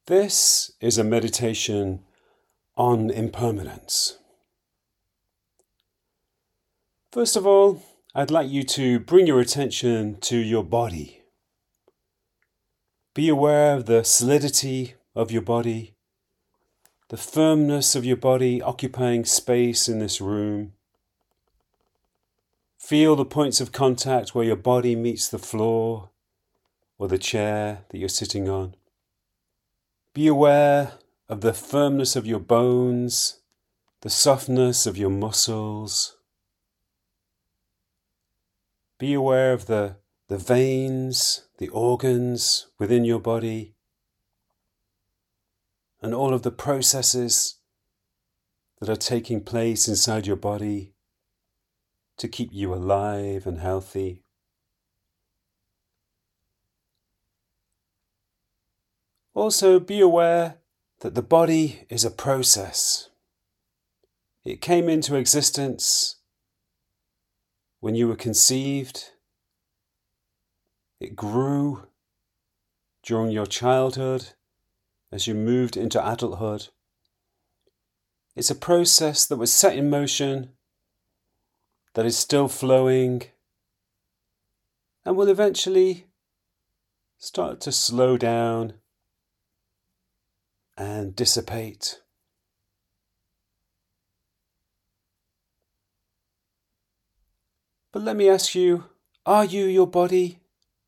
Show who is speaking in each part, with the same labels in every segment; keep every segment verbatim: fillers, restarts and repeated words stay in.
Speaker 1: This is a meditation on impermanence. First of all, I'd like you to bring your attention to your body. Be aware of the solidity of your body, the firmness of your body occupying space in this room. Feel the points of contact where your body meets the floor or the chair that you're sitting on. Be aware of the firmness of your bones, the softness of your muscles. Be aware of the, the veins, the organs within your body, and all of the processes that are taking place inside your body to keep you alive and healthy. Also, be aware that the body is a process. It came into existence when you were conceived. It grew during your childhood as you moved into adulthood. It's a process that was set in motion, that is still flowing, and will eventually start to slow down and dissipate. But let me ask you, are you your body?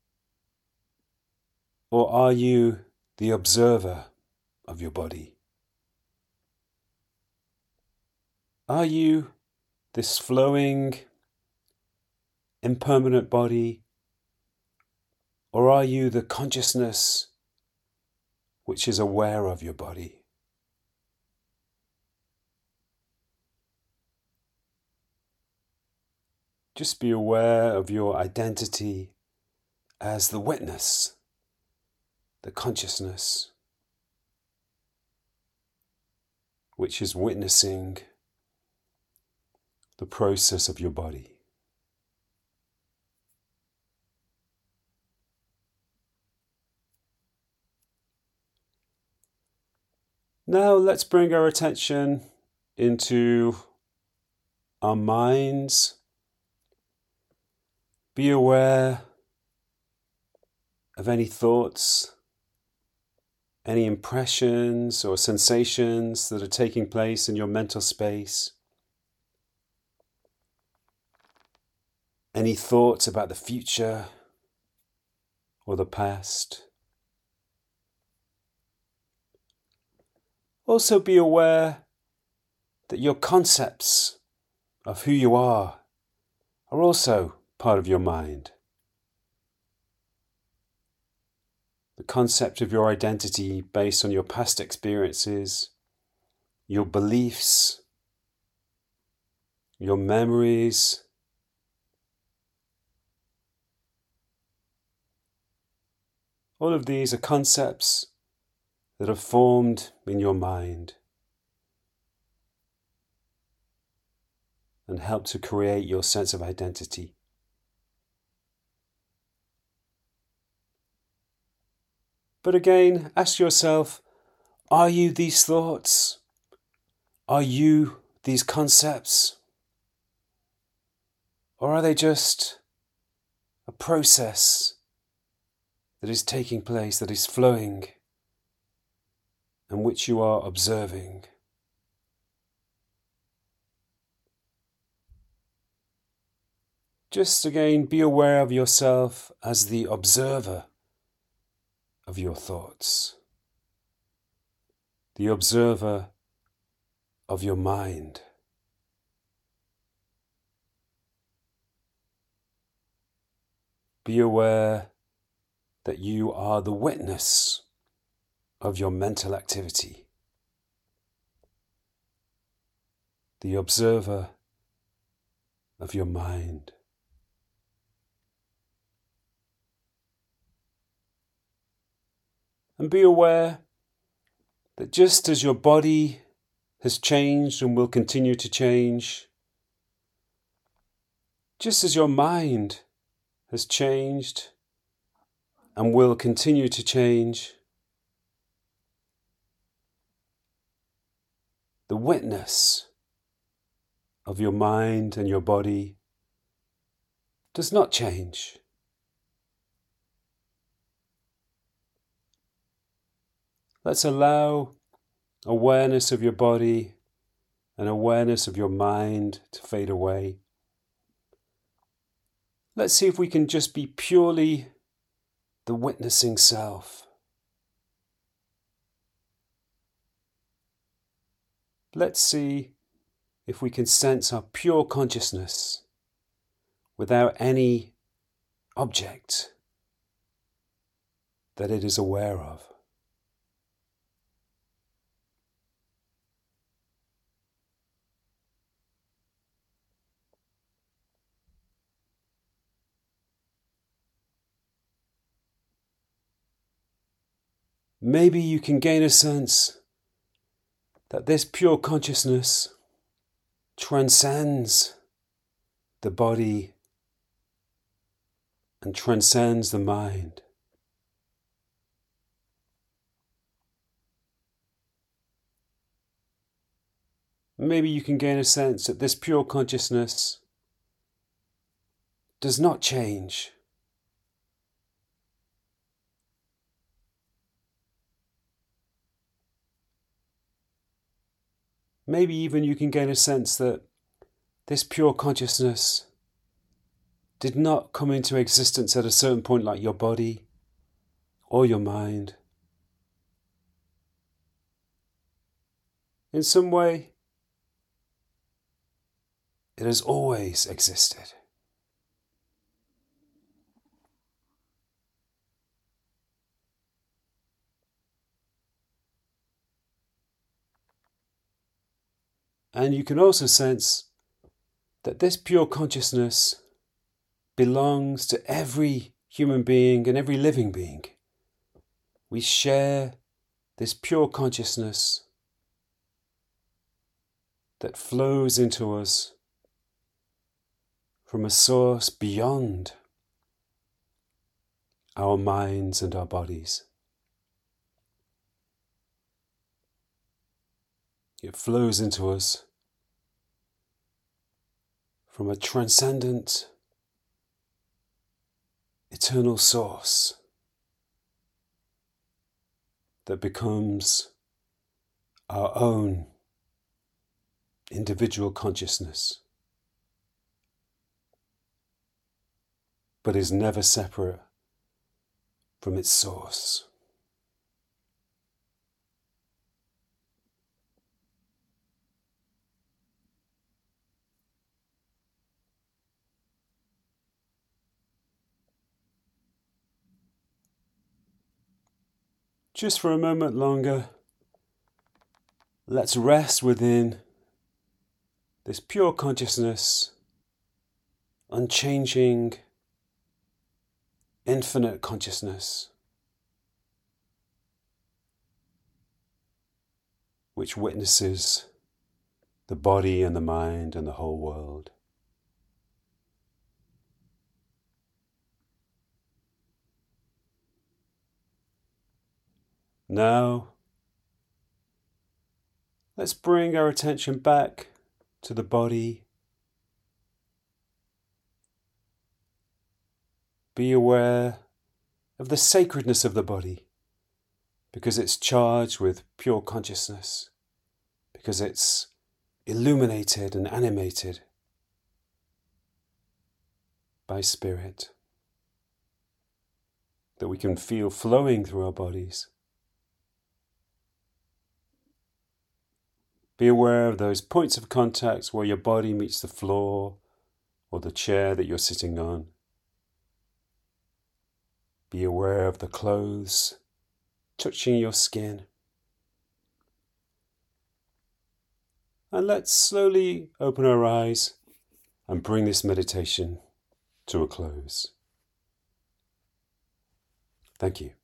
Speaker 1: Or are you the observer of your body? Are you this flowing, impermanent body? Or are you the consciousness which is aware of your body? Just be aware of your identity as the witness, the consciousness, which is witnessing the process of your body. Now let's bring our attention into our minds. Be aware of any thoughts, any impressions or sensations that are taking place in your mental space. Any thoughts about the future or the past. Also be aware that your concepts of who you are are also part of your mind. The concept of your identity based on your past experiences, your beliefs, your memories, all of these are concepts that are formed in your mind and help to create your sense of identity. But again, ask yourself, are you these thoughts? Are you these concepts? Or are they just a process that is taking place, that is flowing, and which you are observing? Just again, be aware of yourself as the observer of your thoughts, the observer of your mind. Be aware that you are the witness of your mental activity, the observer of your mind. And be aware that just as your body has changed and will continue to change, just as your mind has changed and will continue to change, the witness of your mind and your body does not change. Let's allow awareness of your body and awareness of your mind to fade away. Let's see if we can just be purely the witnessing self. Let's see if we can sense our pure consciousness without any object that it is aware of. Maybe you can gain a sense that this pure consciousness transcends the body and transcends the mind. Maybe you can gain a sense that this pure consciousness does not change. Maybe even you can gain a sense that this pure consciousness did not come into existence at a certain point like your body or your mind. In some way, it has always existed. And you can also sense that this pure consciousness belongs to every human being and every living being. We share this pure consciousness that flows into us from a source beyond our minds and our bodies. It flows into us from a transcendent, eternal source that becomes our own individual consciousness, but is never separate from its source. Just for a moment longer, let's rest within this pure consciousness, unchanging, infinite consciousness, which witnesses the body and the mind and the whole world. Now, let's bring our attention back to the body. Be aware of the sacredness of the body, because it's charged with pure consciousness, because it's illuminated and animated by spirit, that we can feel flowing through our bodies. Be aware of those points of contact where your body meets the floor or the chair that you're sitting on. Be aware of the clothes touching your skin. And let's slowly open our eyes and bring this meditation to a close. Thank you.